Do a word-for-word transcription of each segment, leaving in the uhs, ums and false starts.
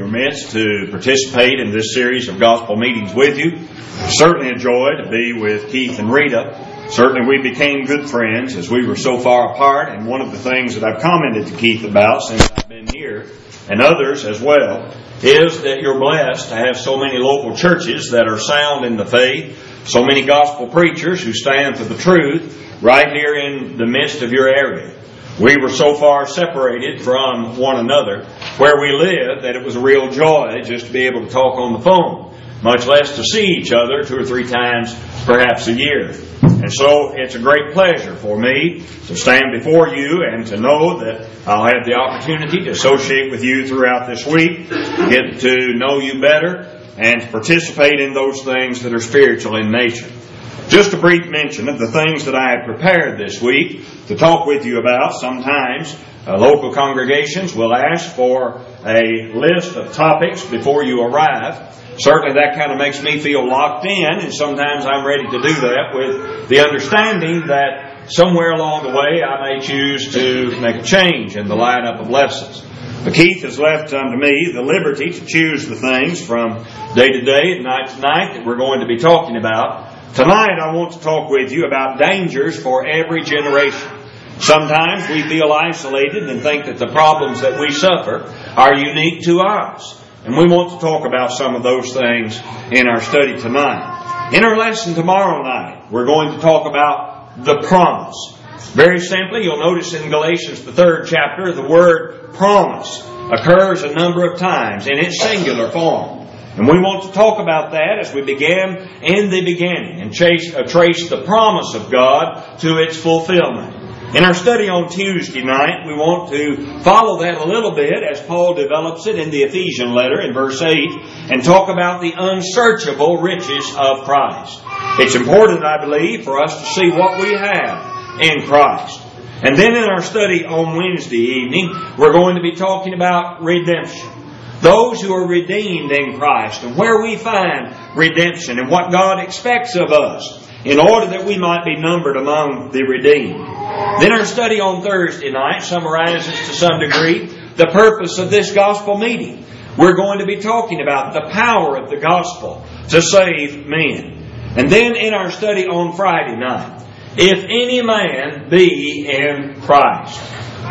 your midst to participate in this series of gospel meetings with you. Certainly a joy to be with Keith and Rita. Certainly we became good friends as we were so far apart, and one of the things that I've commented to Keith about since I've been here, and others as well, is that you're blessed to have so many local churches that are sound in the faith, so many gospel preachers who stand for the truth right here in the midst of your area. We were so far separated from one another where we lived that it was a real joy just to be able to talk on the phone, much less to see each other two or three times perhaps a year. And so it's a great pleasure for me to stand before you and to know that I'll have the opportunity to associate with you throughout this week, get to know you better, and to participate in those things that are spiritual in nature. Just a brief mention of the things that I have prepared this week to talk with you about. Sometimes uh, local congregations will ask for a list of topics before you arrive. Certainly that kind of makes me feel locked in, and sometimes I'm ready to do that with the understanding that somewhere along the way I may choose to make a change in the lineup of lessons. But Keith has left unto me the liberty to choose the things from day to day and night to night that we're going to be talking about. Tonight I want to talk with you about dangers for every generation. Sometimes we feel isolated and think that the problems that we suffer are unique to us. And we want to talk about some of those things in our study tonight. In our lesson tomorrow night, we're going to talk about the promise. Very simply, you'll notice in Galatians, the third chapter, the word promise occurs a number of times in its singular form. And we want to talk about that as we begin in the beginning and chase, uh, trace the promise of God to its fulfillment. In our study on Tuesday night, we want to follow that a little bit as Paul develops it in the Ephesian letter in verse eight and talk about the unsearchable riches of Christ. It's important, I believe, for us to see what we have in Christ. And then in our study on Wednesday evening, we're going to be talking about redemption. Those who are redeemed in Christ and where we find redemption and what God expects of us in order that we might be numbered among the redeemed. Then our study on Thursday night summarizes to some degree the purpose of this gospel meeting. We're going to be talking about the power of the gospel to save men. And then in our study on Friday night, if any man be in Christ,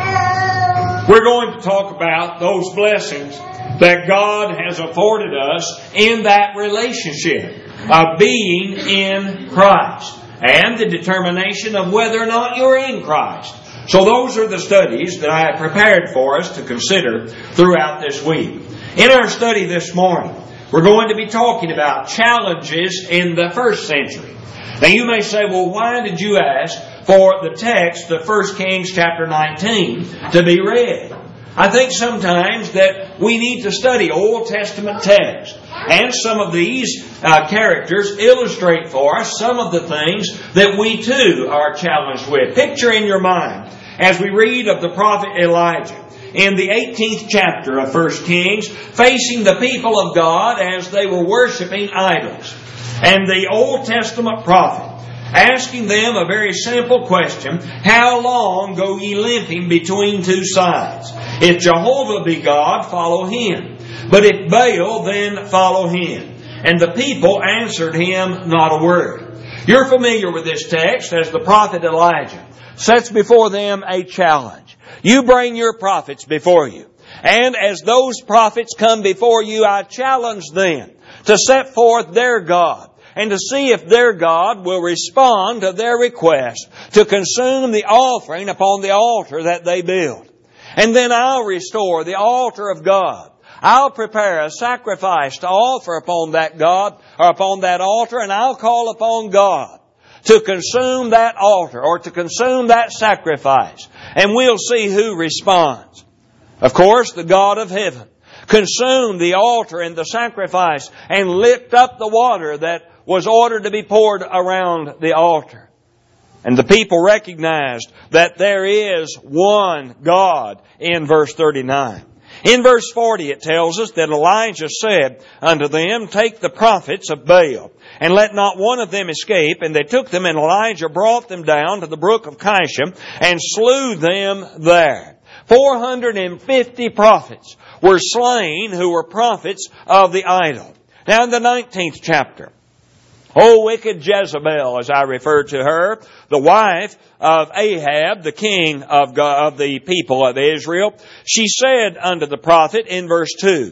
we're going to talk about those blessings that God has afforded us in that relationship of being in Christ and the determination of whether or not you're in Christ. So those are the studies that I have prepared for us to consider throughout this week. In our study this morning, we're going to be talking about challenges in the first century. Now you may say, well, why did you ask for the text of First Kings chapter nineteen to be read? I think sometimes that we need to study Old Testament texts. And some of these uh, characters illustrate for us some of the things that we too are challenged with. Picture in your mind, as we read of the prophet Elijah in the eighteenth chapter of First Kings, facing the people of God as they were worshiping idols. And the Old Testament prophet asking them a very simple question: how long go ye limping between two sides? If Jehovah be God, follow Him. But if Baal, then follow him. And the people answered him not a word. You're familiar with this text as the prophet Elijah sets before them a challenge. You bring your prophets before you. And as those prophets come before you, I challenge them to set forth their God and to see if their God will respond to their request to consume the offering upon the altar that they build. And then I'll restore the altar of God. I'll prepare a sacrifice to offer upon that God or upon that altar, and I'll call upon God to consume that altar or to consume that sacrifice. And we'll see who responds. Of course, the God of heaven consumed the altar and the sacrifice and licked up the water that was ordered to be poured around the altar. And the people recognized that there is one God in verse thirty-nine. In verse forty it tells us that Elijah said unto them, take the prophets of Baal, and let not one of them escape. And they took them, and Elijah brought them down to the brook of Kishon, and slew them there. four hundred fifty prophets were slain who were prophets of the idol. Now in the nineteenth chapter, O wicked Jezebel, as I refer to her, the wife of Ahab, the king of, God, of the people of Israel, she said unto the prophet in verse two,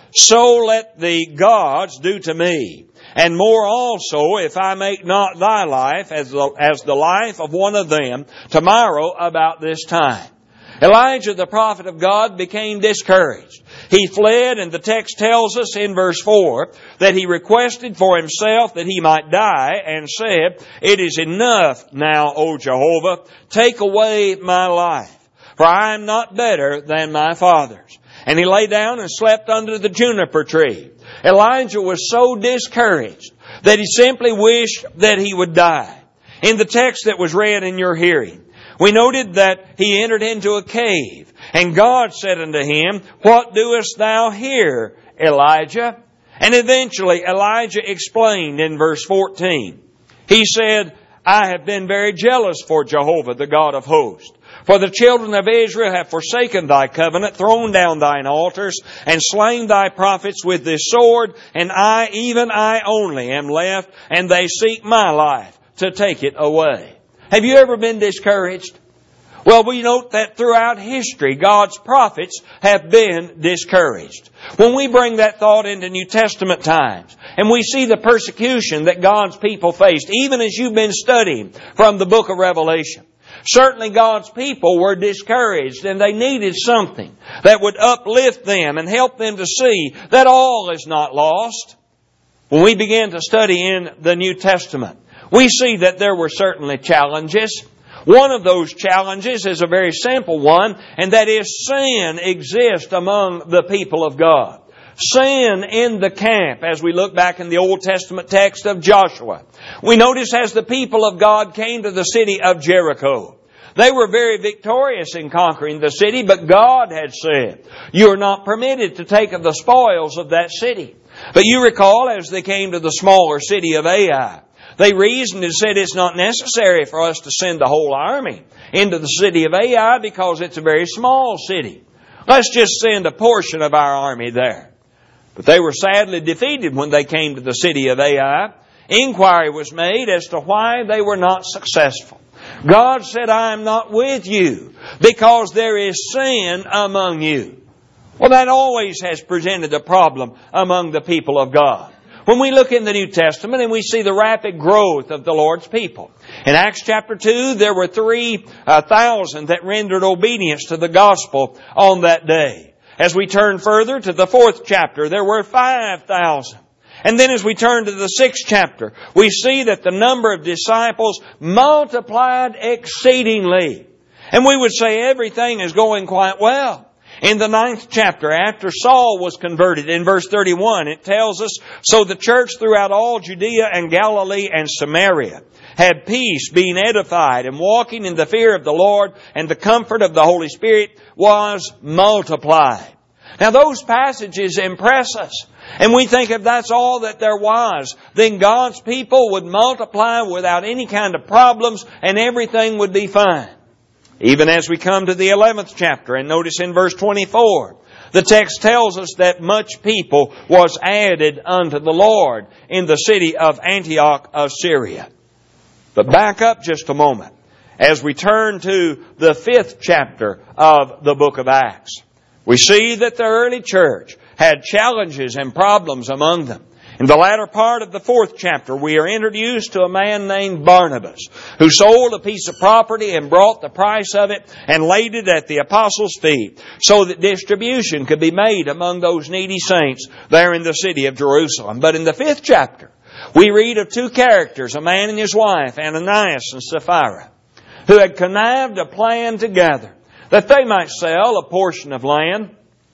So let the gods do to me, and more also, if I make not thy life as the, as the life of one of them tomorrow about this time. Elijah, the prophet of God, became discouraged. He fled, and the text tells us in verse four that he requested for himself that he might die and said, It is enough now, O Jehovah, take away my life, for I am not better than my fathers. And he lay down and slept under the juniper tree. Elijah was so discouraged that he simply wished that he would die. In the text that was read in your hearing, we noted that he entered into a cave, and God said unto him, What doest thou here, Elijah? And eventually Elijah explained in verse fourteen. He said, I have been very jealous for Jehovah, the God of hosts. For the children of Israel have forsaken thy covenant, thrown down thine altars, and slain thy prophets with this sword, and I, even I only, am left, and they seek my life to take it away. Have you ever been discouraged? Well, we note that throughout history, God's prophets have been discouraged. When we bring that thought into New Testament times, and we see the persecution that God's people faced, even as you've been studying from the book of Revelation, certainly God's people were discouraged, and they needed something that would uplift them and help them to see that all is not lost. When we begin to study in the New Testament, we see that there were certainly challenges. One of those challenges is a very simple one, and that is sin exists among the people of God. Sin in the camp, as we look back in the Old Testament text of Joshua. We notice as the people of God came to the city of Jericho, they were very victorious in conquering the city, but God had said, You are not permitted to take of the spoils of that city. But you recall, as they came to the smaller city of Ai, they reasoned and said it's not necessary for us to send the whole army into the city of Ai because it's a very small city. Let's just send a portion of our army there. But they were sadly defeated when they came to the city of Ai. Inquiry was made as to why they were not successful. God said, I am not with you because there is sin among you. Well, that always has presented a problem among the people of God. When we look in the New Testament and we see the rapid growth of the Lord's people. In Acts chapter two, there were three thousand that rendered obedience to the gospel on that day. As we turn further to the fourth chapter, there were five thousand. And then as we turn to the sixth chapter, we see that the number of disciples multiplied exceedingly. And we would say everything is going quite well. In the ninth chapter, after Saul was converted, in verse thirty-one, it tells us, So the church throughout all Judea and Galilee and Samaria had peace, being edified, and walking in the fear of the Lord, and the comfort of the Holy Spirit was multiplied. Now those passages impress us. And we think if that's all that there was, then God's people would multiply without any kind of problems, and everything would be fine. Even as we come to the eleventh chapter, and notice in verse twenty-four, the text tells us that much people was added unto the Lord in the city of Antioch of Syria. But back up just a moment as we turn to the fifth chapter of the book of Acts. We see that the early church had challenges and problems among them. In the latter part of the fourth chapter, we are introduced to a man named Barnabas, who sold a piece of property and brought the price of it and laid it at the apostles' feet so that distribution could be made among those needy saints there in the city of Jerusalem. But in the fifth chapter, we read of two characters, a man and his wife, Ananias and Sapphira, who had connived a plan together that they might sell a portion of land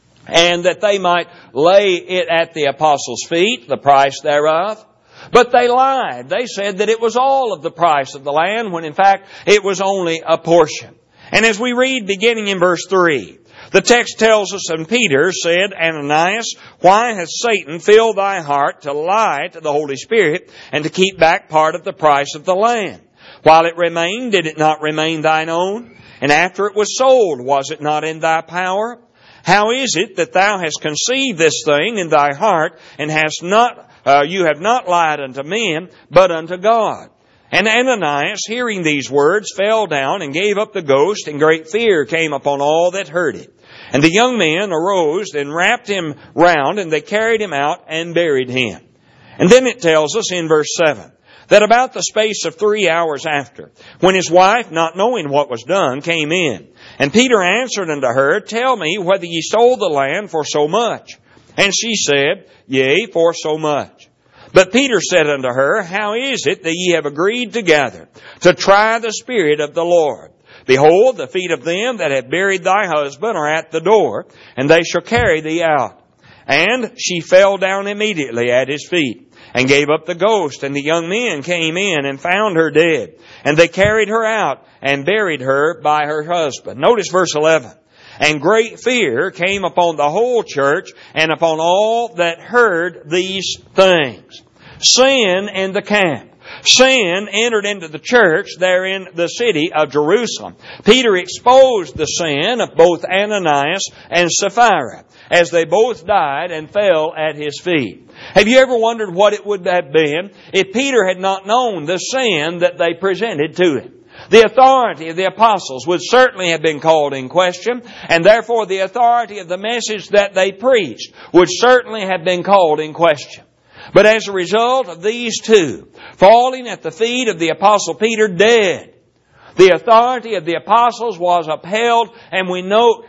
and that they might lay it at the apostles' feet, the price thereof. But they lied. They said that it was all of the price of the land, when in fact it was only a portion. And as we read beginning in verse three, the text tells us, And Peter said, Ananias, why has Satan filled thy heart to lie to the Holy Spirit and to keep back part of the price of the land? While it remained, did it not remain thine own? And after it was sold, was it not in thy power? How is it that thou hast conceived this thing in thy heart, and hast not, uh, you have not lied unto men, but unto God? And Ananias, hearing these words, fell down and gave up the ghost, and great fear came upon all that heard it. And the young men arose and wrapped him round, and they carried him out and buried him. And then it tells us in verse seven, that about the space of three hours after, when his wife, not knowing what was done, came in. And Peter answered unto her, Tell me whether ye sold the land for so much. And she said, Yea, for so much. But Peter said unto her, How is it that ye have agreed together to try the Spirit of the Lord? Behold, the feet of them that have buried thy husband are at the door, and they shall carry thee out. And she fell down immediately at his feet, and gave up the ghost. And the young men came in and found her dead. And they carried her out and buried her by her husband. Notice verse eleven. And great fear came upon the whole church and upon all that heard these things. Sin in the camp. Sin entered into the church there in the city of Jerusalem. Peter exposed the sin of both Ananias and Sapphira as they both died and fell at his feet. Have you ever wondered what it would have been if Peter had not known the sin that they presented to him? The authority of the apostles would certainly have been called in question, and therefore the authority of the message that they preached would certainly have been called in question. But as a result of these two falling at the feet of the Apostle Peter dead, the authority of the apostles was upheld, and we note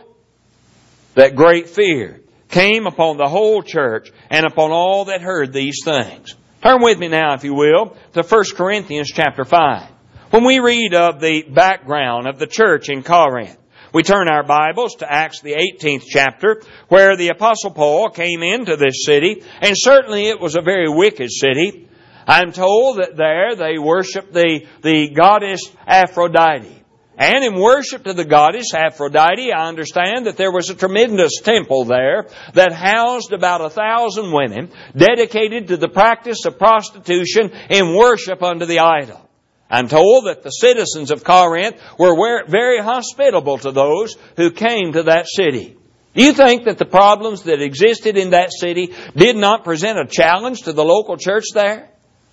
that great fear came upon the whole church and upon all that heard these things. Turn with me now, if you will, to First Corinthians chapter five. When we read of the background of the church in Corinth, we turn our Bibles to Acts the eighteenth chapter, where the Apostle Paul came into this city, and certainly it was a very wicked city. I'm told that there they worshiped the, the goddess Aphrodite. And in worship to the goddess Aphrodite, I understand that there was a tremendous temple there that housed about a thousand women dedicated to the practice of prostitution in worship unto the idol. I'm told that the citizens of Corinth were very hospitable to those who came to that city. Do you think that the problems that existed in that city did not present a challenge to the local church there?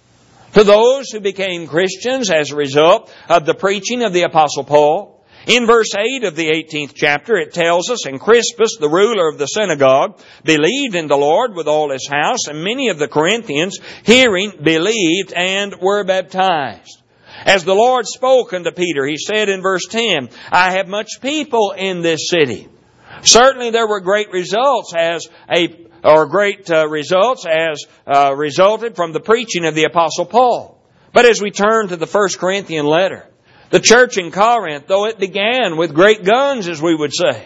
To those who became Christians as a result of the preaching of the Apostle Paul? In verse eight of the eighteenth chapter, it tells us, And Crispus, the ruler of the synagogue, believed in the Lord with all his house, and many of the Corinthians, hearing, believed and were baptized. As the Lord spoke unto Peter, He said in verse ten, I have much people in this city. Certainly there were great results as a, or great uh, results as uh, resulted from the preaching of the Apostle Paul. But as we turn to the First Corinthian letter, the church in Corinth, though it began with great guns, as we would say,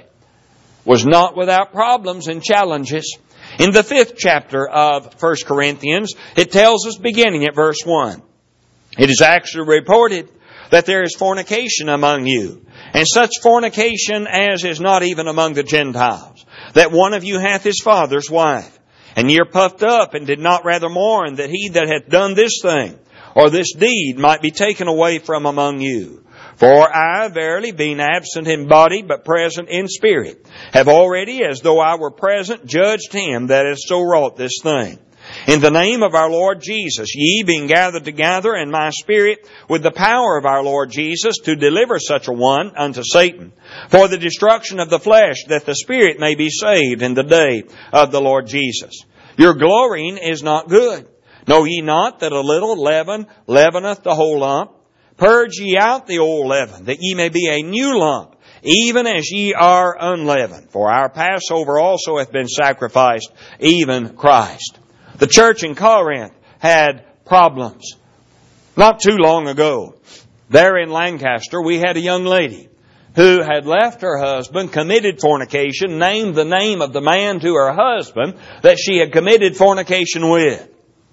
was not without problems and challenges. In the fifth chapter of First Corinthians, it tells us, beginning at verse one, It is actually reported that there is fornication among you, and such fornication as is not even among the Gentiles, that one of you hath his father's wife. And ye are puffed up, and did not rather mourn that he that hath done this thing, or this deed, might be taken away from among you. For I, verily, being absent in body, but present in spirit, have already, as though I were present, judged him that hath so wrought this thing. In the name of our Lord Jesus, ye being gathered together in my spirit with the power of our Lord Jesus to deliver such a one unto Satan, for the destruction of the flesh, that the spirit may be saved in the day of the Lord Jesus. Your glorying is not good. Know ye not that a little leaven leaveneth the whole lump? Purge ye out the old leaven, that ye may be a new lump, even as ye are unleavened. For our Passover also hath been sacrificed, even Christ. The church in Corinth had problems. Not too long ago, there in Lancaster, we had a young lady who had left her husband, committed fornication, named the name of the man to her husband that she had committed fornication with.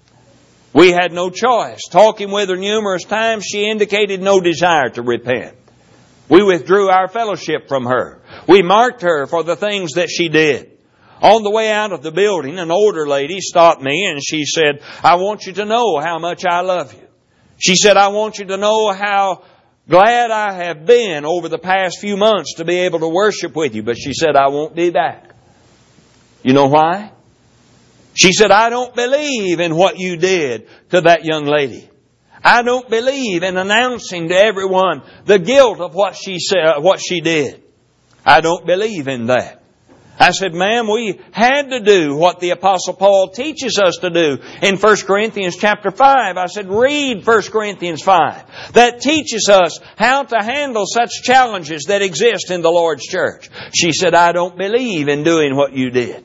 We had no choice. Talking with her numerous times, she indicated no desire to repent. We withdrew our fellowship from her. We marked her for the things that she did. On the way out of the building, an older lady stopped me and she said, I want you to know how much I love you. She said, I want you to know how glad I have been over the past few months to be able to worship with you. But she said, I won't be back. You know why? She said, I don't believe in what you did to that young lady. I don't believe in announcing to everyone the guilt of what she said, what she did. I don't believe in that. I said, ma'am, we had to do what the Apostle Paul teaches us to do in First Corinthians chapter five. I said, read First Corinthians five. That teaches us how to handle such challenges that exist in the Lord's church. She said, I don't believe in doing what you did.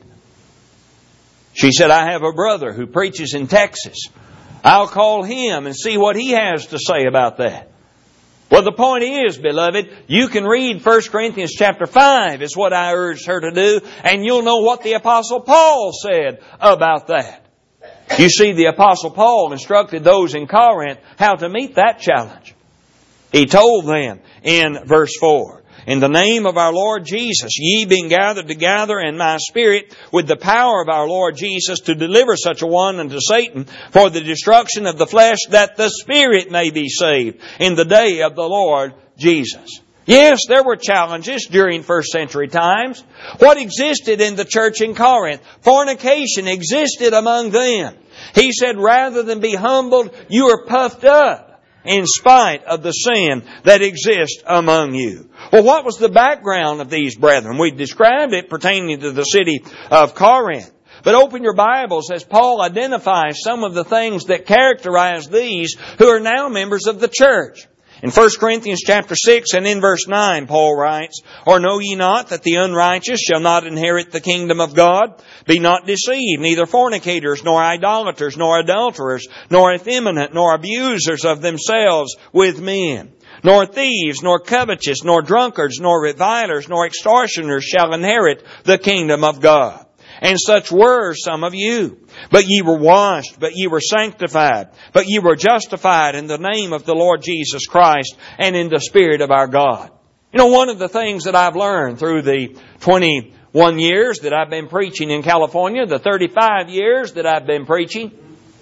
She said, I have a brother who preaches in Texas. I'll call him and see what he has to say about that. Well, the point is, beloved, you can read First Corinthians chapter five is what I urged her to do, and you'll know what the Apostle Paul said about that. You see, the Apostle Paul instructed those in Corinth how to meet that challenge. He told them in verse four, in the name of our Lord Jesus, ye being gathered together in my spirit with the power of our Lord Jesus to deliver such a one unto Satan for the destruction of the flesh, that the spirit may be saved in the day of the Lord Jesus. Yes, there were challenges during first century times. What existed in the church in Corinth? Fornication existed among them. He said, rather than be humbled, you are puffed up in spite of the sin that exists among you. Well, what was the background of these brethren? We described it pertaining to the city of Corinth. But open your Bibles as Paul identifies some of the things that characterize these who are now members of the church. In First Corinthians chapter six and in verse nine, Paul writes, Or know ye not that the unrighteous shall not inherit the kingdom of God? Be not deceived, neither fornicators, nor idolaters, nor adulterers, nor effeminate, nor abusers of themselves with men, nor thieves, nor covetous, nor drunkards, nor revilers, nor extortioners shall inherit the kingdom of God. And such were some of you. But ye were washed, but ye were sanctified, but ye were justified in the name of the Lord Jesus Christ and in the Spirit of our God. You know, one of the things that I've learned through the twenty-one years that I've been preaching in California, the thirty-five years that I've been preaching,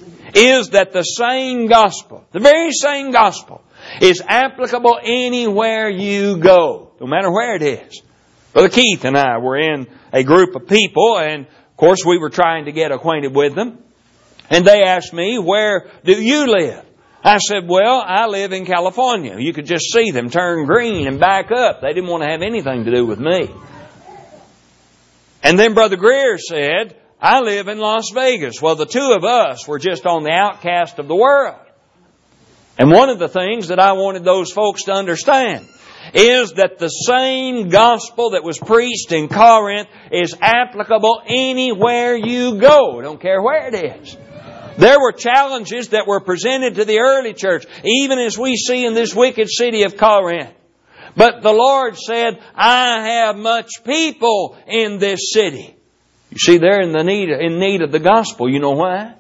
is that the same gospel, the very same gospel, is applicable anywhere you go, no matter where it is. Brother Keith and I were in a group of people, and of course we were trying to get acquainted with them. And they asked me, where do you live? I said, well, I live in California. You could just see them turn green and back up. They didn't want to have anything to do with me. And then Brother Greer said, I live in Las Vegas. Well, the two of us were just on the outcast of the world. And one of the things that I wanted those folks to understand is that the same gospel that was preached in Corinth is applicable anywhere you go. Don't care where it is. There were challenges that were presented to the early church, even as we see in this wicked city of Corinth. But the Lord said, I have much people in this city. You see, they're in the need, in need of the gospel. You know why?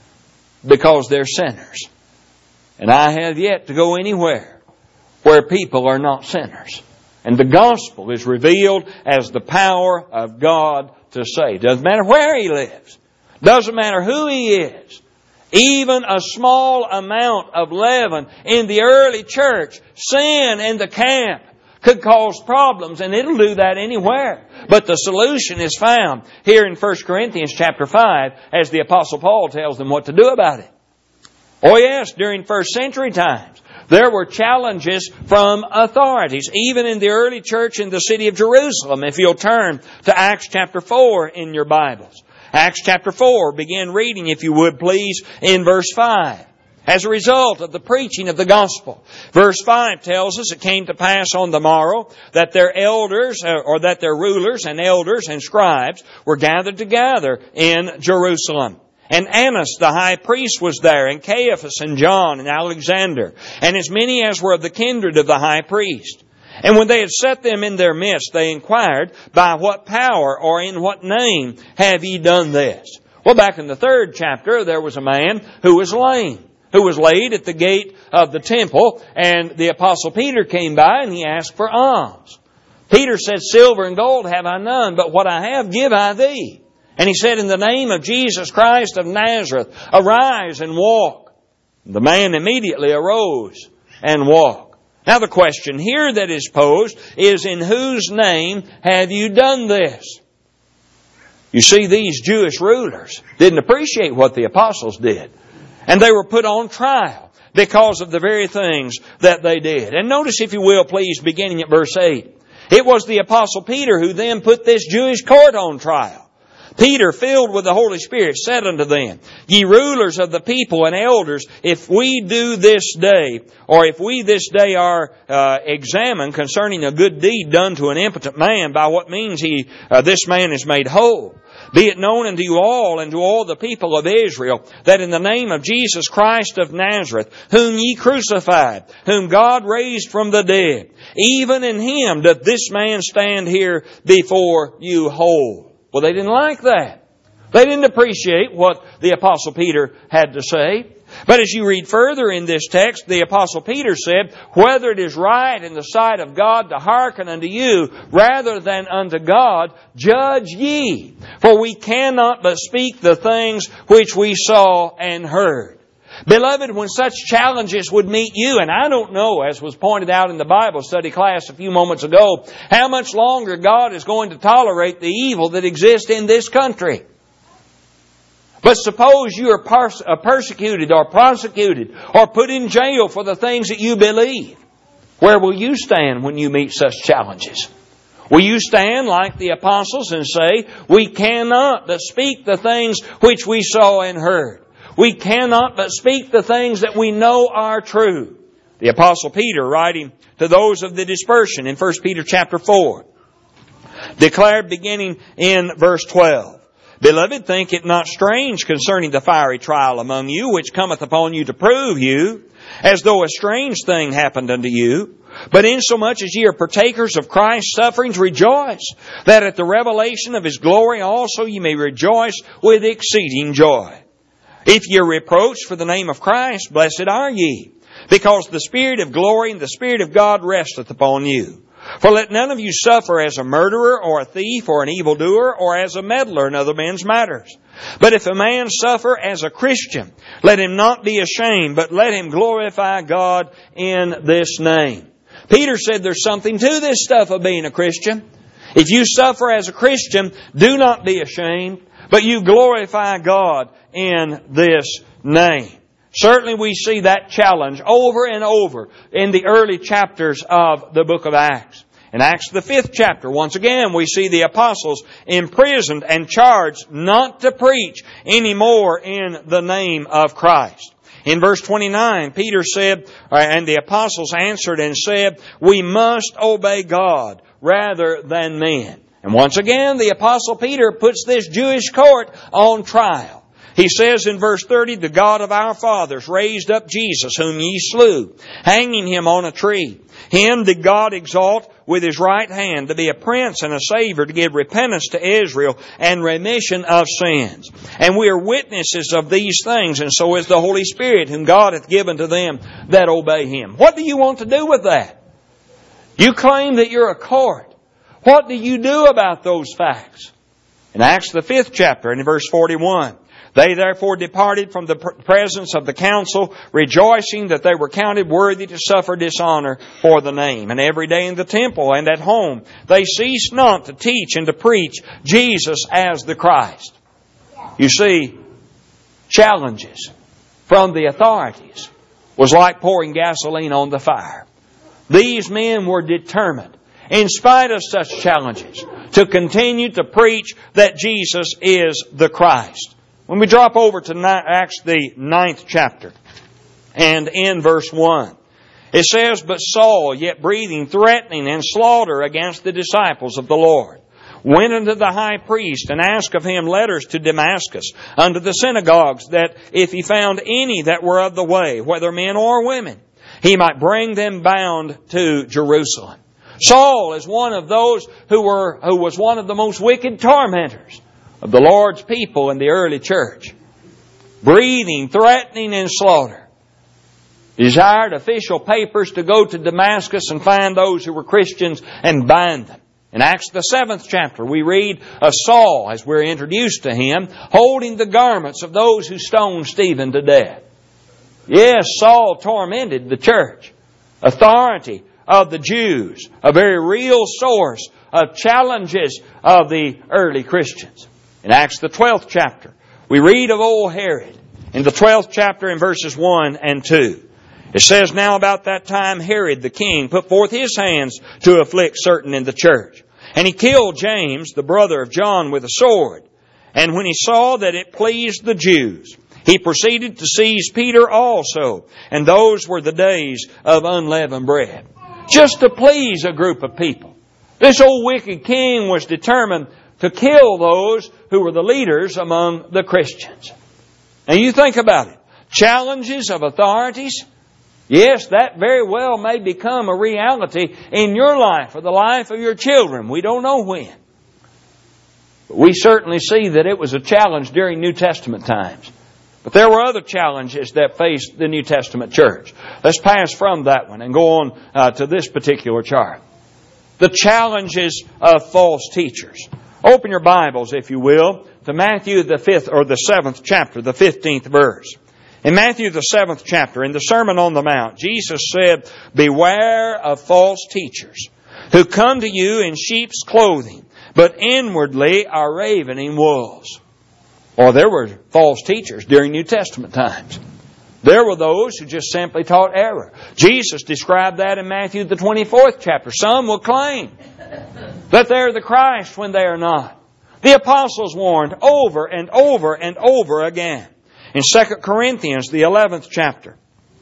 Because they're sinners. And I have yet to go anywhere where people are not sinners. And the gospel is revealed as the power of God to save. Doesn't matter where he lives. Doesn't matter who he is. Even a small amount of leaven in the early church, sin in the camp, could cause problems, and it'll do that anywhere. But the solution is found here in First Corinthians chapter five, as the Apostle Paul tells them what to do about it. Oh yes, during first century times, there were challenges from authorities, even in the early church in the city of Jerusalem. If you'll turn to Acts chapter four in your Bibles. Acts chapter four, begin reading, if you would please, in verse five. As a result of the preaching of the gospel. Verse five tells us, it came to pass on the morrow that their elders, or that their rulers and elders and scribes were gathered together in Jerusalem. And Annas the high priest was there, and Caiaphas and John and Alexander, and as many as were of the kindred of the high priest. And when they had set them in their midst, they inquired, by what power or in what name have ye done this? Well, back in the third chapter, there was a man who was lame, who was laid at the gate of the temple, and the Apostle Peter came by and he asked for alms. Peter said, silver and gold have I none, but what I have give I thee. And he said, in the name of Jesus Christ of Nazareth, arise and walk. The man immediately arose and walked. Now the question here that is posed is, in whose name have you done this? You see, these Jewish rulers didn't appreciate what the apostles did. And they were put on trial because of the very things that they did. And notice, if you will, please, beginning at verse eight. It was the Apostle Peter who then put this Jewish court on trial. Peter, filled with the Holy Spirit, said unto them, Ye rulers of the people and elders, if we do this day, or if we this day are uh, examined concerning a good deed done to an impotent man, by what means he uh, this man is made whole, be it known unto you all and to all the people of Israel, that in the name of Jesus Christ of Nazareth, whom ye crucified, whom God raised from the dead, even in Him doth this man stand here before you whole. Well, they didn't like that. They didn't appreciate what the Apostle Peter had to say. But as you read further in this text, the Apostle Peter said, Whether it is right in the sight of God to hearken unto you rather than unto God, judge ye. For we cannot but speak the things which we saw and heard. Beloved, when such challenges would meet you, and I don't know, as was pointed out in the Bible study class a few moments ago, how much longer God is going to tolerate the evil that exists in this country. But suppose you are pers- persecuted or prosecuted or put in jail for the things that you believe. Where will you stand when you meet such challenges? Will you stand like the apostles and say, We cannot but speak the things which we saw and heard. We cannot but speak the things that we know are true. The Apostle Peter, writing to those of the dispersion in First Peter chapter four, declared beginning in verse twelve, Beloved, think it not strange concerning the fiery trial among you, which cometh upon you to prove you, as though a strange thing happened unto you. But insomuch as ye are partakers of Christ's sufferings, rejoice, that at the revelation of His glory also ye may rejoice with exceeding joy. If ye are reproached for the name of Christ, blessed are ye, because the Spirit of glory and the Spirit of God resteth upon you. For let none of you suffer as a murderer or a thief or an evildoer or as a meddler in other men's matters. But if a man suffer as a Christian, let him not be ashamed, but let him glorify God in this name. Peter said there's something to this stuff of being a Christian. If you suffer as a Christian, do not be ashamed, but you glorify God in this name. Certainly we see that challenge over and over in the early chapters of the book of Acts. In Acts the fifth chapter, once again, we see the apostles imprisoned and charged not to preach anymore in the name of Christ. In verse twenty-nine, Peter said, and the apostles answered and said, We must obey God rather than men. And once again, the Apostle Peter puts this Jewish court on trial. He says in verse thirty, The God of our fathers raised up Jesus, whom ye slew, hanging Him on a tree. Him did God exalt with His right hand to be a prince and a Savior, to give repentance to Israel and remission of sins. And we are witnesses of these things, and so is the Holy Spirit, whom God hath given to them that obey Him. What do you want to do with that? You claim that you're a court. What do you do about those facts? In Acts the fifth chapter, in verse forty-one, They therefore departed from the presence of the council, rejoicing that they were counted worthy to suffer dishonor for the name. And every day in the temple and at home, they ceased not to teach and to preach Jesus as the Christ. You see, challenges from the authorities was like pouring gasoline on the fire. These men were determined, in spite of such challenges, to continue to preach that Jesus is the Christ. When we drop over to Acts the ninth chapter, and in verse one, it says, But Saul, yet breathing threatening and slaughter against the disciples of the Lord, went unto the high priest and asked of him letters to Damascus, unto the synagogues, that if he found any that were of the way, whether men or women, he might bring them bound to Jerusalem. Saul is one of those who were who was one of the most wicked tormentors of the Lord's people in the early church. Breathing, threatening, and slaughter. Desired official papers to go to Damascus and find those who were Christians and bind them. In Acts the seventh chapter, we read of Saul, as we're introduced to him, holding the garments of those who stoned Stephen to death. Yes, Saul tormented the church. Authority of the Jews, a very real source of challenges of the early Christians. In Acts the twelfth chapter, we read of old Herod in the twelfth chapter in verses one and two. It says, "Now about that time Herod the king put forth his hands to afflict certain in the church. And he killed James, the brother of John, with a sword. And when he saw that it pleased the Jews, he proceeded to seize Peter also. And those were the days of unleavened bread." Just to please a group of people. This old wicked king was determined to kill those who were the leaders among the Christians. Now you think about it. Challenges of authorities. Yes, that very well may become a reality in your life or the life of your children. We don't know when. But we certainly see that it was a challenge during New Testament times. But there were other challenges that faced the New Testament church. Let's pass from that one and go on uh, to this particular chart. The challenges of false teachers. Open your Bibles, if you will, to Matthew the fifth or the seventh chapter, the fifteenth verse. In Matthew the seventh chapter, in the Sermon on the Mount, Jesus said, "Beware of false teachers who come to you in sheep's clothing, but inwardly are ravening wolves." Or there were false teachers during New Testament times. There were those who just simply taught error. Jesus described that in Matthew the twenty-fourth chapter. Some will claim that they're the Christ when they are not. The apostles warned over and over and over again. In Second Corinthians, the eleventh chapter.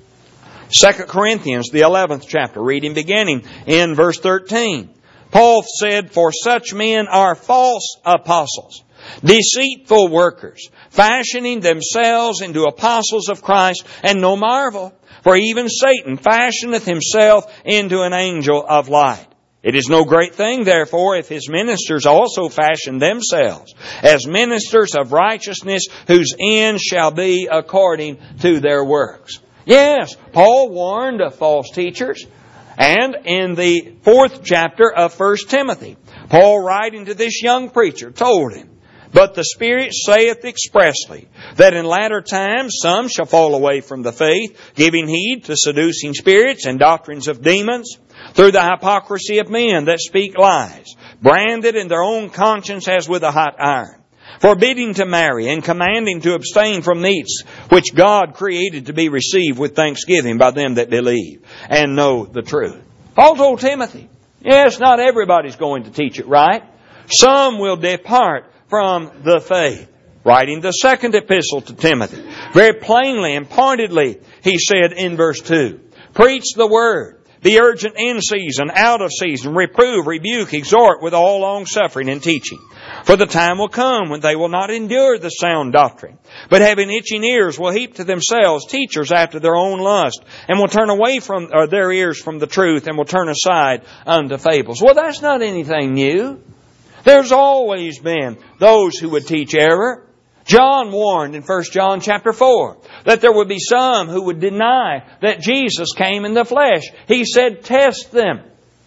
Second Corinthians, the eleventh chapter, reading beginning in verse thirteen. Paul said, "For such men are false apostles, deceitful workers, fashioning themselves into apostles of Christ, and no marvel, for even Satan fashioneth himself into an angel of light. It is no great thing, therefore, if his ministers also fashion themselves as ministers of righteousness, whose end shall be according to their works." Yes, Paul warned of false teachers. And in the fourth chapter of First Timothy, Paul, writing to this young preacher, told him, "But the Spirit saith expressly, that in latter times some shall fall away from the faith, giving heed to seducing spirits and doctrines of demons, through the hypocrisy of men that speak lies, branded in their own conscience as with a hot iron, forbidding to marry and commanding to abstain from meats which God created to be received with thanksgiving by them that believe and know the truth." Paul told Timothy, yes, not everybody's going to teach it right. Some will depart from the faith. Writing the second epistle to Timothy, very plainly and pointedly, he said in verse two, "Preach the word. Be urgent in season, out of season, reprove, rebuke, exhort with all longsuffering and teaching. For the time will come when they will not endure the sound doctrine, but having itching ears will heap to themselves teachers after their own lust, and will turn away from or their ears from the truth, and will turn aside unto fables." Well, that's not anything new. There's always been those who would teach error. John warned in First John chapter four that there would be some who would deny that Jesus came in the flesh. He said, test them.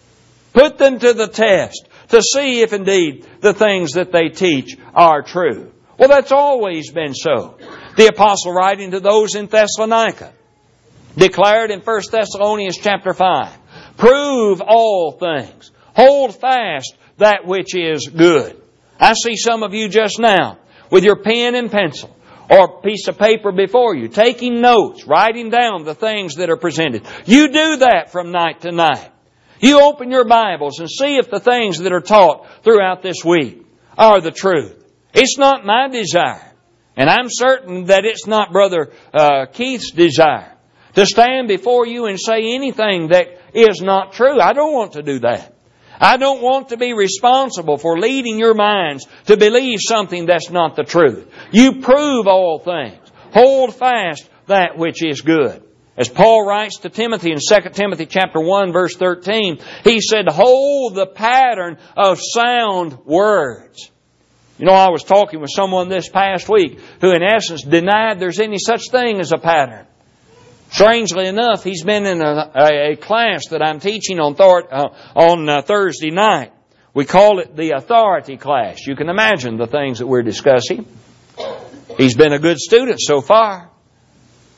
Put them to the test to see if indeed the things that they teach are true. Well, that's always been so. The apostle, writing to those in Thessalonica, declared in First Thessalonians chapter five, "Prove all things. Hold fast that which is good." I see some of you just now with your pen and pencil or a piece of paper before you, taking notes, writing down the things that are presented. You do that from night to night. You open your Bibles and see if the things that are taught throughout this week are the truth. It's not my desire, and I'm certain that it's not Brother uh, Keith's desire, to stand before you and say anything that is not true. I don't want to do that. I don't want to be responsible for leading your minds to believe something that's not the truth. You prove all things. Hold fast that which is good. As Paul writes to Timothy in Second Timothy chapter one verse thirteen, he said, "Hold the pattern of sound words." You know, I was talking with someone this past week who in essence denied there's any such thing as a pattern. Strangely enough, he's been in a, a, a class that I'm teaching on, thor- uh, on uh, Thursday night. We call it the authority class. You can imagine the things that we're discussing. He's been a good student so far.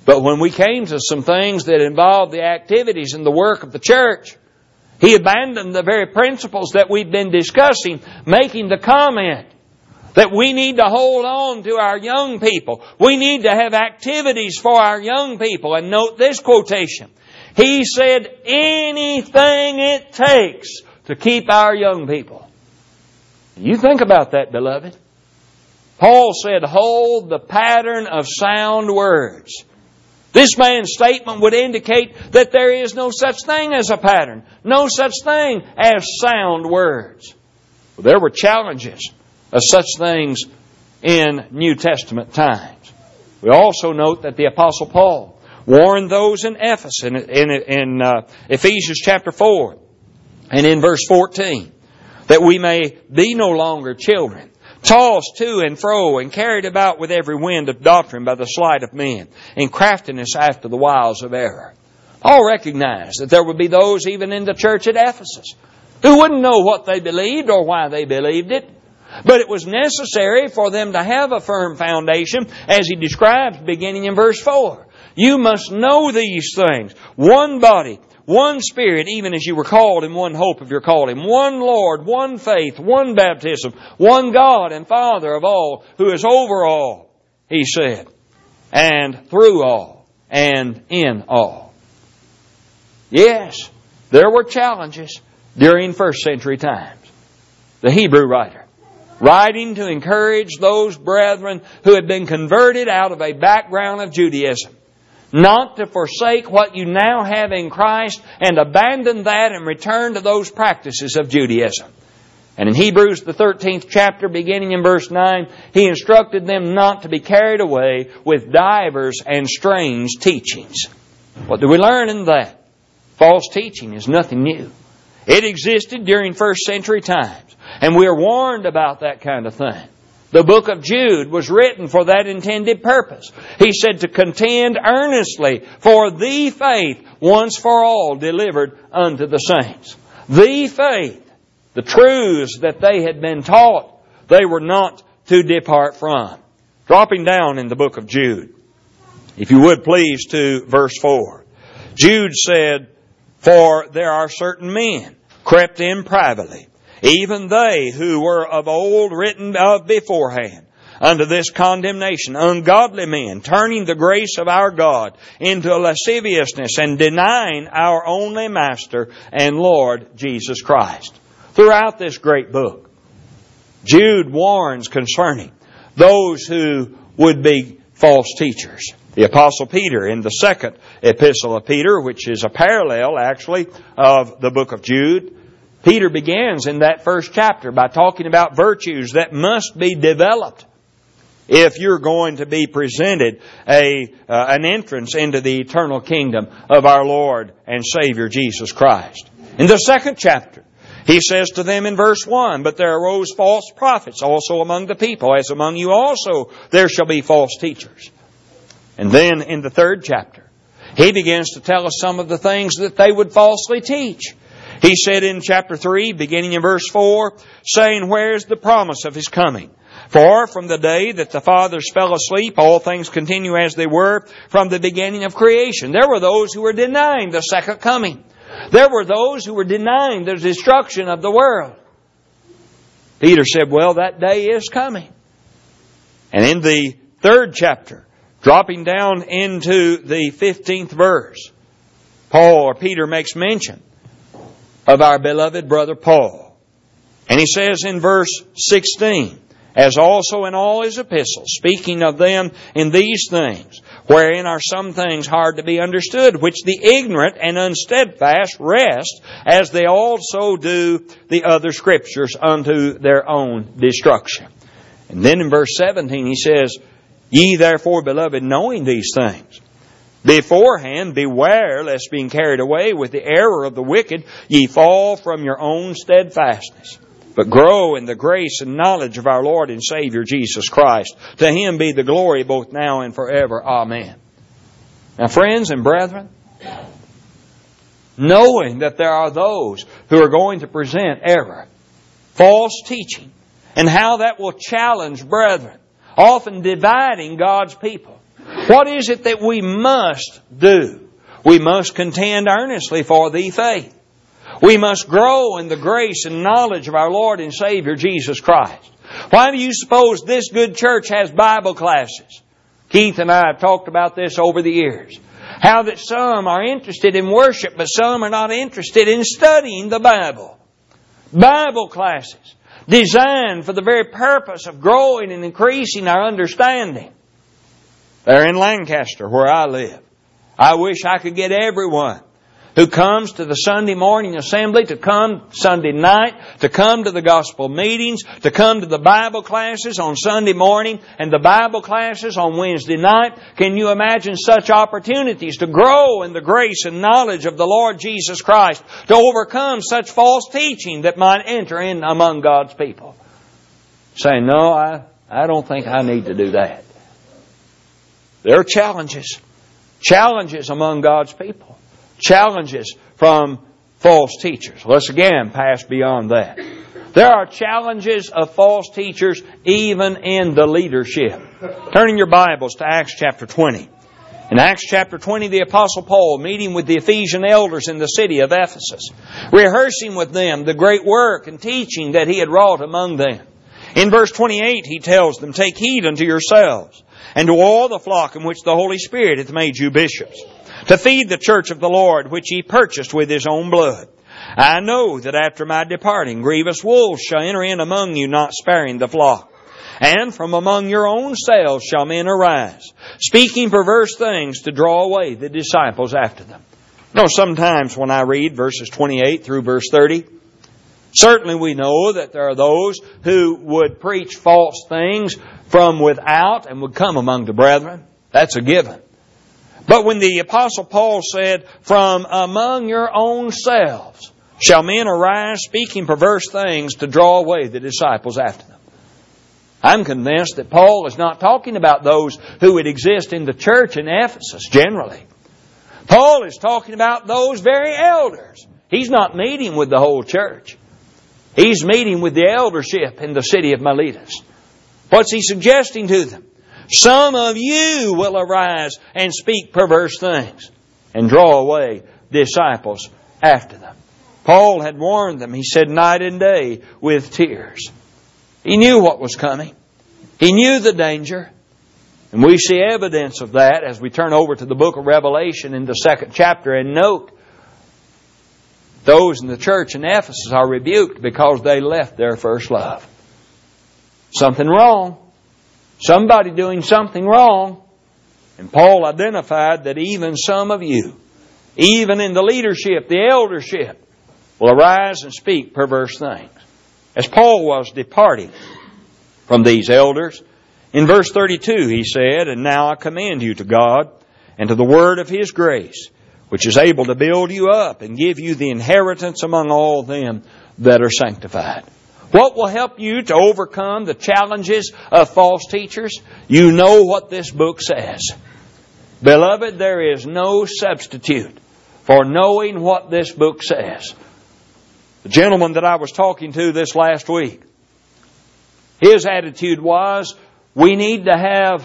But when we came to some things that involved the activities and the work of the church, he abandoned the very principles that we've been discussing, making the comment that we need to hold on to our young people. We need to have activities for our young people. And note this quotation. He said, anything it takes to keep our young people. You think about that, beloved. Paul said, hold the pattern of sound words. This man's statement would indicate that there is no such thing as a pattern, no such thing as sound words. Well, there were challenges of such things in New Testament times. We also note that the Apostle Paul warned those in Ephesus, in, in, in uh, Ephesians chapter four and in verse fourteen, that we may be no longer children, tossed to and fro and carried about with every wind of doctrine by the sleight of men, and craftiness after the wiles of error. Paul recognized that there would be those even in the church at Ephesus who wouldn't know what they believed or why they believed it. But it was necessary for them to have a firm foundation, as he describes beginning in verse four. You must know these things. One body, one Spirit, even as you were called in one hope of your calling. One Lord, one faith, one baptism, one God and Father of all, who is over all, he said, and through all, and in all. Yes, there were challenges during first century times. The Hebrew writer, writing to encourage those brethren who had been converted out of a background of Judaism, not to forsake what you now have in Christ and abandon that and return to those practices of Judaism. And in Hebrews, the thirteenth chapter, beginning in verse nine, he instructed them not to be carried away with divers and strange teachings. What do we learn in that? False teaching is nothing new. It existed during first century times, and we are warned about that kind of thing. The book of Jude was written for that intended purpose. He said to contend earnestly for the faith once for all delivered unto the saints. The faith, the truths that they had been taught, they were not to depart from. Dropping down in the book of Jude, if you would please, to verse four. Jude said, for there are certain men crept in privately, even they who were of old written of beforehand, unto this condemnation, ungodly men, turning the grace of our God into lasciviousness and denying our only Master and Lord Jesus Christ. Throughout this great book, Jude warns concerning those who would be false teachers. The Apostle Peter, in the second epistle of Peter, which is a parallel actually of the book of Jude, Peter begins in that first chapter by talking about virtues that must be developed if you're going to be presented a uh, an entrance into the eternal kingdom of our Lord and Savior Jesus Christ. In the second chapter, he says to them in verse one, but there arose false prophets also among the people, as among you also there shall be false teachers. And then in the third chapter, he begins to tell us some of the things that they would falsely teach. He said in chapter three, beginning in verse four, saying, where is the promise of His coming? For from the day that the fathers fell asleep, all things continue as they were from the beginning of creation. There were those who were denying the second coming. There were those who were denying the destruction of the world. Peter said, well, that day is coming. And in the third chapter, dropping down into the fifteenth verse, Paul or Peter makes mention of our beloved brother Paul. And he says in verse sixteen, as also in all his epistles, speaking of them in these things, wherein are some things hard to be understood, which the ignorant and unsteadfast rest, as they also do the other scriptures, unto their own destruction. And then in verse seventeen he says, ye therefore, beloved, knowing these things, beforehand beware lest being carried away with the error of the wicked, ye fall from your own steadfastness. But grow in the grace and knowledge of our Lord and Savior Jesus Christ. To Him be the glory both now and forever. Amen. Now, friends and brethren, knowing that there are those who are going to present error, false teaching, and how that will challenge brethren, often dividing God's people, What is it that we must do? We must contend earnestly for the faith. We must grow in the grace and knowledge of our Lord and Savior Jesus Christ. Why do you suppose this good church has Bible classes? Keith and I have talked about this over the years. How that some are interested in worship, but some are not interested in studying the Bible. Bible classes designed for the very purpose of growing and increasing our understanding. They're in Lancaster, where I live. I wish I could get everyone who comes to the Sunday morning assembly to come Sunday night, to come to the gospel meetings, to come to the Bible classes on Sunday morning and the Bible classes on Wednesday night. Can you imagine such opportunities to grow in the grace and knowledge of the Lord Jesus Christ, to overcome such false teaching that might enter in among God's people? Saying, no, I, I don't think I need to do that. There are challenges. Challenges among God's people. Challenges from false teachers. Let's again pass beyond that. There are challenges of false teachers even in the leadership. Turning your Bibles to Acts chapter twenty. In Acts chapter twenty, the Apostle Paul, meeting with the Ephesian elders in the city of Ephesus, rehearsing with them the great work and teaching that he had wrought among them. In verse twenty-eight, he tells them, "Take heed unto yourselves, and to all the flock in which the Holy Spirit hath made you bishops, to feed the church of the Lord, which He purchased with His own blood. I know that after my departing, grievous wolves shall enter in among you, not sparing the flock. And from among your own selves shall men arise, speaking perverse things to draw away the disciples after them." You know, sometimes when I read verses twenty-eight through verse thirty, certainly we know that there are those who would preach false things from without and would come among the brethren. That's a given. But when the Apostle Paul said, "From among your own selves shall men arise, speaking perverse things to draw away the disciples after them," I'm convinced that Paul is not talking about those who would exist in the church in Ephesus generally. Paul is talking about those very elders. He's not meeting with the whole church. He's meeting with the eldership in the city of Miletus. What's he suggesting to them? Some of you will arise and speak perverse things and draw away disciples after them. Paul had warned them, he said, night and day with tears. He knew what was coming. He knew the danger. And we see evidence of that as we turn over to the book of Revelation in the second chapter and note those in the church in Ephesus are rebuked because they left their first love. Something wrong. Somebody doing something wrong. And Paul identified that even some of you, even in the leadership, the eldership, will arise and speak perverse things. As Paul was departing from these elders, in verse thirty-two he said, "And now I commend you to God and to the word of His grace, which is able to build you up and give you the inheritance among all them that are sanctified." What will help you to overcome the challenges of false teachers? You know what this book says. Beloved, there is no substitute for knowing what this book says. The gentleman that I was talking to this last week, his attitude was, we need to have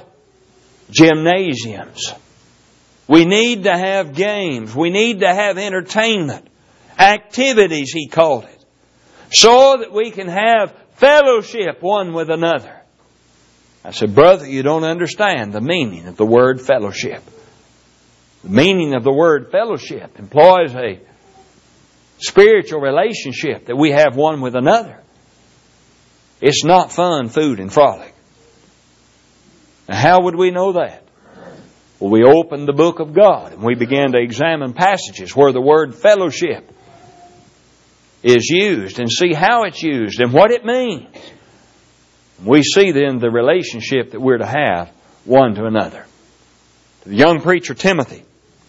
gymnasiums. We need to have games. We need to have entertainment. Activities, he called it. So that we can have fellowship one with another. I said, brother, you don't understand the meaning of the word fellowship. The meaning of the word fellowship employs a spiritual relationship that we have one with another. It's not fun, food, and frolic. Now, how would we know that? Well, we opened the book of God and we began to examine passages where the word fellowship is used and see how it's used and what it means. We see then the relationship that we're to have one to another. To the young preacher Timothy,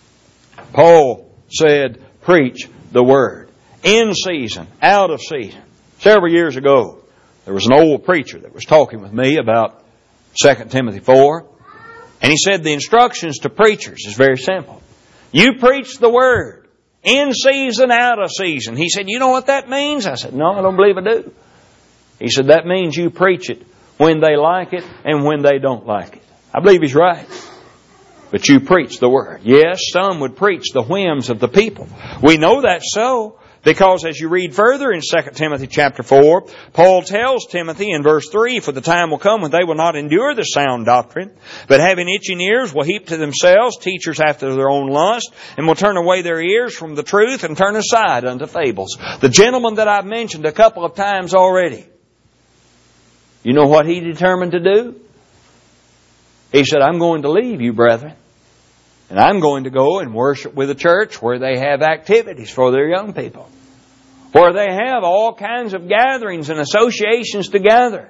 Paul said, preach the word. In season, out of season. Several years ago, there was an old preacher that was talking with me about Second Timothy four. And he said the instructions to preachers is very simple. You preach the word. In season, out of season. He said, you know what that means? I said, no, I don't believe I do. He said, that means you preach it when they like it and when they don't like it. I believe he's right. but you preach the Word. Yes, some would preach the whims of the people. We know that's so, because as you read further in Second Timothy chapter four, Paul tells Timothy in verse three, for the time will come when they will not endure the sound doctrine, but having itching ears will heap to themselves teachers after their own lust, and will turn away their ears from the truth and turn aside unto fables. The gentleman that I've mentioned a couple of times already, you know what he determined to do? He said, I'm going to leave you, brethren, and I'm going to go and worship with a church where they have activities for their young people, where they have all kinds of gatherings and associations together.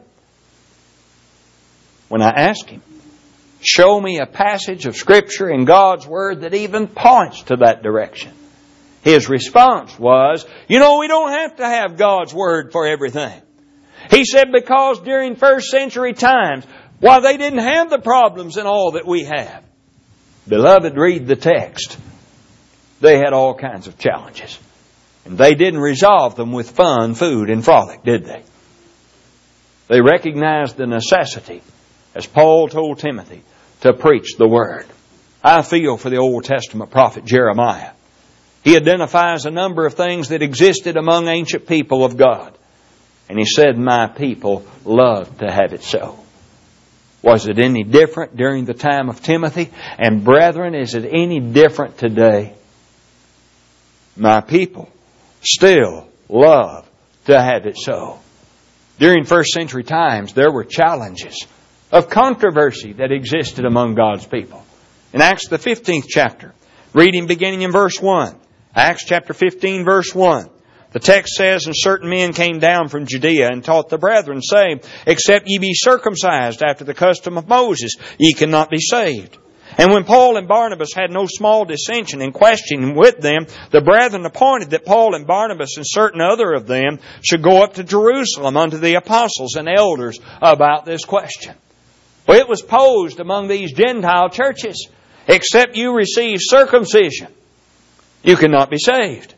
When I asked him, show me a passage of Scripture in God's Word that even points to that direction, his response was, you know, we don't have to have God's Word for everything. He said, because during first century times, while they didn't have the problems and all that we have, beloved, read the text. They had all kinds of challenges. And they didn't resolve them with fun, food, and frolic, did they? They recognized the necessity, as Paul told Timothy, to preach the Word. I feel for the Old Testament prophet Jeremiah. He identifies a number of things that existed among ancient people of God. And he said, my people love to have it so. Was it any different during the time of Timothy? And brethren, is it any different today? My people still love to have it so. During first century times, there were challenges of controversy that existed among God's people. In Acts the fifteenth chapter, reading beginning in verse one, Acts chapter fifteen verse one, the text says, and certain men came down from Judea and taught the brethren, saying, except ye be circumcised after the custom of Moses, ye cannot be saved. And when Paul and Barnabas had no small dissension in questioning with them, the brethren appointed that Paul and Barnabas and certain other of them should go up to Jerusalem unto the apostles and elders about this question. Well, it was posed among these Gentile churches, except you receive circumcision, you cannot be saved.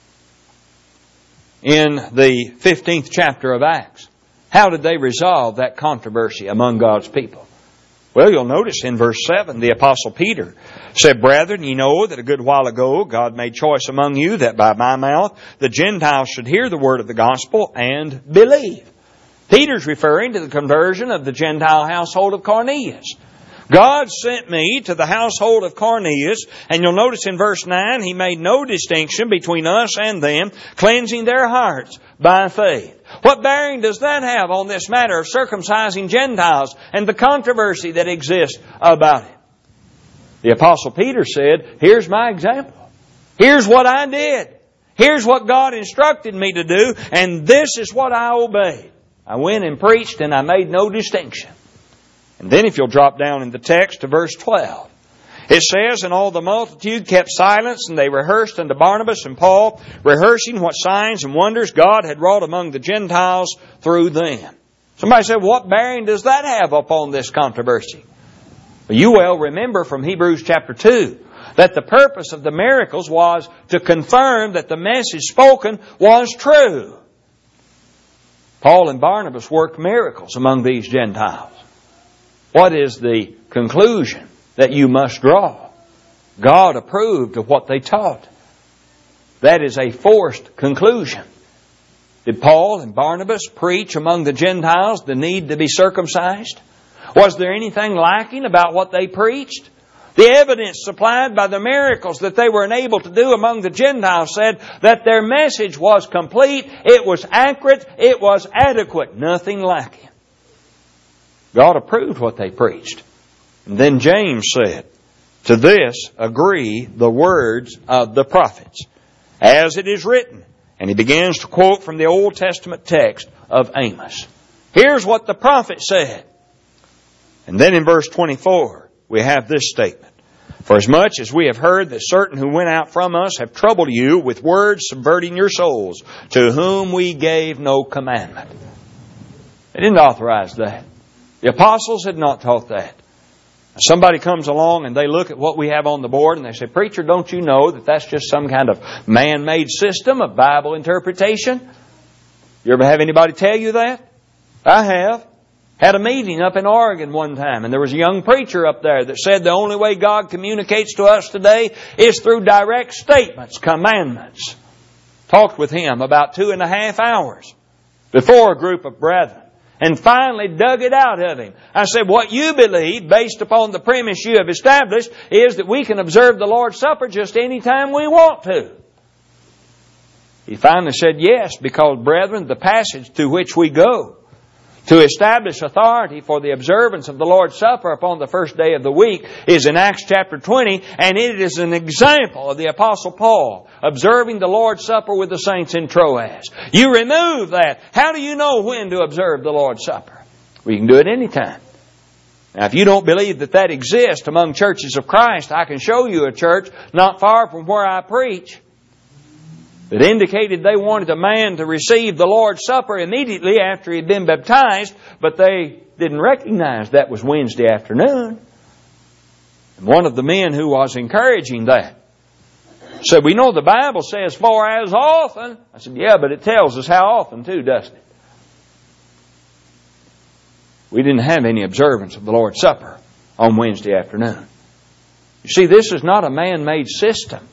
In the fifteenth chapter of Acts, how did they resolve that controversy among God's people? Well, you'll notice in verse seven, the Apostle Peter said, brethren, ye know that a good while ago God made choice among you that by my mouth the Gentiles should hear the word of the gospel and believe. Peter's referring to the conversion of the Gentile household of Cornelius. God sent me to the household of Cornelius, and you'll notice in verse nine, He made no distinction between us and them, cleansing their hearts by faith. What bearing does that have on this matter of circumcising Gentiles and the controversy that exists about it? The Apostle Peter said, here's my example. Here's what I did. Here's what God instructed me to do, and this is what I obeyed. I went and preached, and I made no distinction. And then if you'll drop down in the text to verse twelve, it says, and all the multitude kept silence, and they rehearsed unto Barnabas and Paul, rehearsing what signs and wonders God had wrought among the Gentiles through them. Somebody said, what bearing does that have upon this controversy? Well, you well remember from Hebrews chapter two that the purpose of the miracles was to confirm that the message spoken was true. Paul and Barnabas worked miracles among these Gentiles. What is the conclusion that you must draw? God approved of what they taught. That is a forced conclusion. Did Paul and Barnabas preach among the Gentiles the need to be circumcised? Was there anything lacking about what they preached? The evidence supplied by the miracles that they were enabled to do among the Gentiles said that their message was complete, it was accurate, it was adequate, nothing lacking. God approved what they preached. And then James said, to this agree the words of the prophets, as it is written. And he begins to quote from the Old Testament text of Amos. Here's what the prophet said. And then in verse twenty-four, we have this statement. For as much as we have heard that certain who went out from us have troubled you with words subverting your souls, to whom we gave no commandment. They didn't authorize that. The apostles had not taught that. Somebody comes along and they look at what we have on the board and they say, preacher, don't you know that that's just some kind of man-made system of Bible interpretation? You ever have anybody tell you that? I have. Had a meeting up in Oregon one time, and there was a young preacher up there that said the only way God communicates to us today is through direct statements, commandments. Talked with him about two and a half hours before a group of brethren, and finally dug it out of him. I said, what you believe, based upon the premise you have established, is that we can observe the Lord's Supper just any time we want to. He finally said, yes, because, brethren, the passage to which we go to establish authority for the observance of the Lord's Supper upon the first day of the week is in Acts chapter twenty, and it is an example of the Apostle Paul observing the Lord's Supper with the saints in Troas. You remove that. How do you know when to observe the Lord's Supper? Well, you can do it anytime. Now, if you don't believe that that exists among churches of Christ, I can show you a church not far from where I preach that indicated they wanted a man to receive the Lord's Supper immediately after he had been baptized, but they didn't recognize that was Wednesday afternoon. And one of the men who was encouraging that said, we know the Bible says for as often. I said, yeah, but it tells us how often too, doesn't it? We didn't have any observance of the Lord's Supper on Wednesday afternoon. You see, this is not a man-made system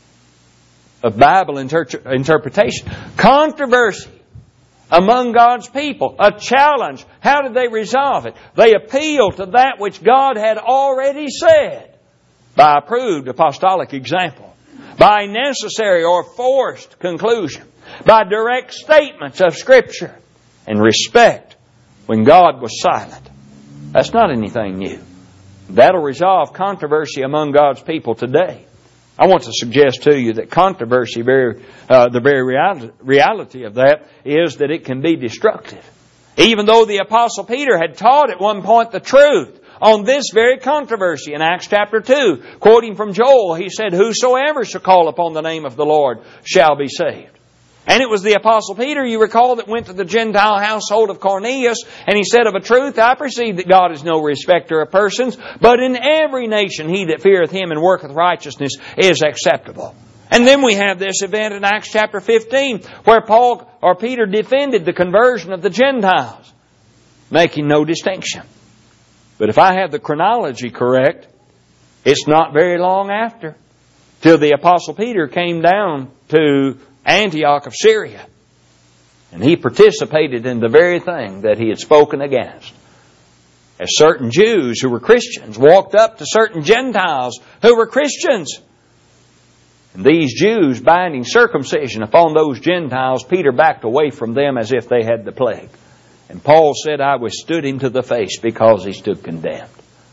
of Bible inter- interpretation. Controversy among God's people. A challenge. How did they resolve it? They appealed to that which God had already said by approved apostolic example, by necessary or forced conclusion, by direct statements of Scripture, and respect when God was silent. That's not anything new. That'll resolve controversy among God's people today. I want to suggest to you that controversy, very, uh, the very reality, reality of that is that it can be destructive. Even though the Apostle Peter had taught at one point the truth on this very controversy in Acts chapter two, quoting from Joel, he said, whosoever shall call upon the name of the Lord shall be saved. And it was the Apostle Peter, you recall, that went to the Gentile household of Cornelius, and he said, of a truth, I perceive that God is no respecter of persons, but in every nation he that feareth him and worketh righteousness is acceptable. And then we have this event in Acts chapter fifteen, where Paul or Peter defended the conversion of the Gentiles, making no distinction. But if I have the chronology correct, it's not very long after till the Apostle Peter came down to Antioch of Syria. And he participated in the very thing that he had spoken against. As certain Jews who were Christians walked up to certain Gentiles who were Christians. And these Jews binding circumcision upon those Gentiles, Peter backed away from them as if they had the plague. And Paul said, I withstood him to the face because he stood condemned.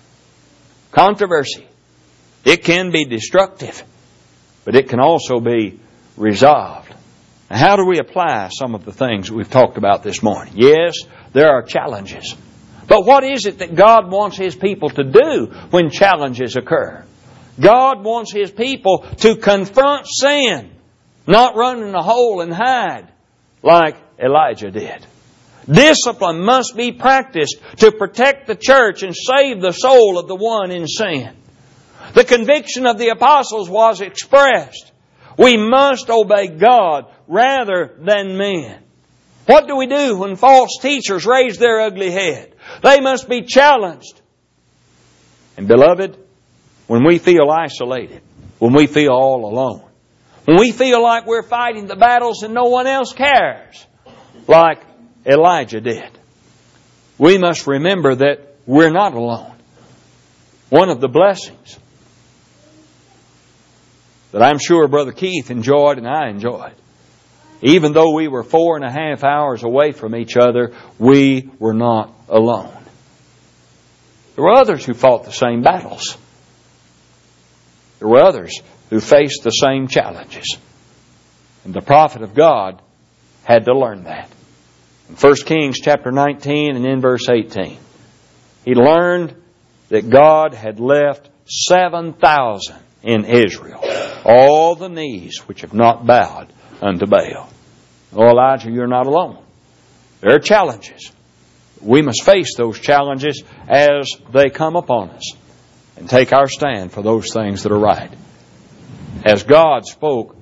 Controversy. It can be destructive, but it can also be resolved. Now, how do we apply some of the things that we've talked about this morning? Yes, there are challenges. But what is it that God wants His people to do when challenges occur? God wants His people to confront sin, not run in a hole and hide like Elijah did. Discipline must be practiced to protect the church and save the soul of the one in sin. The conviction of the apostles was expressed. We must obey God rather than men. What do we do when false teachers raise their ugly head? They must be challenged. And beloved, when we feel isolated, when we feel all alone, when we feel like we're fighting the battles and no one else cares, like Elijah did, we must remember that we're not alone. One of the blessings that I'm sure Brother Keith enjoyed and I enjoyed, even though we were four and a half hours away from each other, we were not alone. There were others who fought the same battles. There were others who faced the same challenges. And the prophet of God had to learn that. In First Kings chapter nineteen and in verse eighteen, he learned that God had left seven thousand in Israel, all the knees which have not bowed unto Baal. Oh, Elijah, you're not alone. There are challenges. We must face those challenges as they come upon us and take our stand for those things that are right. As God spoke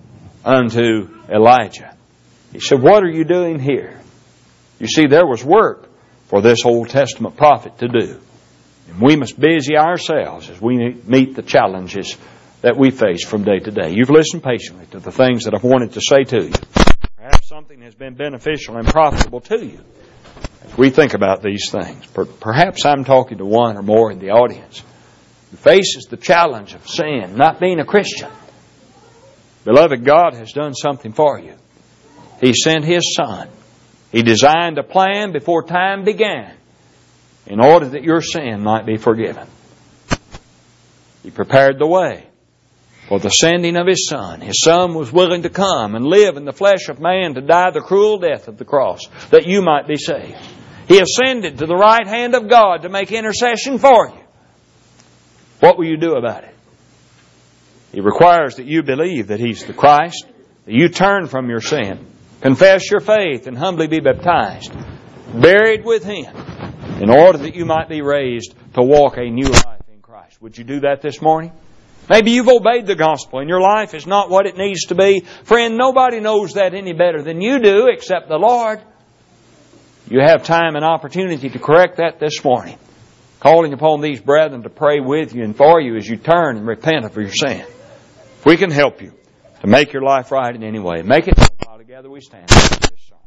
unto Elijah, He said, what are you doing here? You see, there was work for this Old Testament prophet to do. And we must busy ourselves as we meet the challenges that we face from day to day. You've listened patiently to the things that I've wanted to say to you. Perhaps something has been beneficial and profitable to you as we think about these things. Perhaps I'm talking to one or more in the audience who faces the challenge of sin, not being a Christian. Beloved, God has done something for you. He sent His Son. He designed a plan before time began in order that your sin might be forgiven. He prepared the way for the sending of His Son. His Son was willing to come and live in the flesh of man to die the cruel death of the cross that you might be saved. He ascended to the right hand of God to make intercession for you. What will you do about it? He requires that you believe that He's the Christ, that you turn from your sin, confess your faith, and humbly be baptized, buried with Him, in order that you might be raised to walk a new life in Christ. Would you do that this morning? Maybe you've obeyed the gospel and your life is not what it needs to be. Friend, nobody knows that any better than you do except the Lord. You have time and opportunity to correct that this morning, calling upon these brethren to pray with you and for you as you turn and repent of your sin. If we can help you to make your life right in any way, make it while together we stand.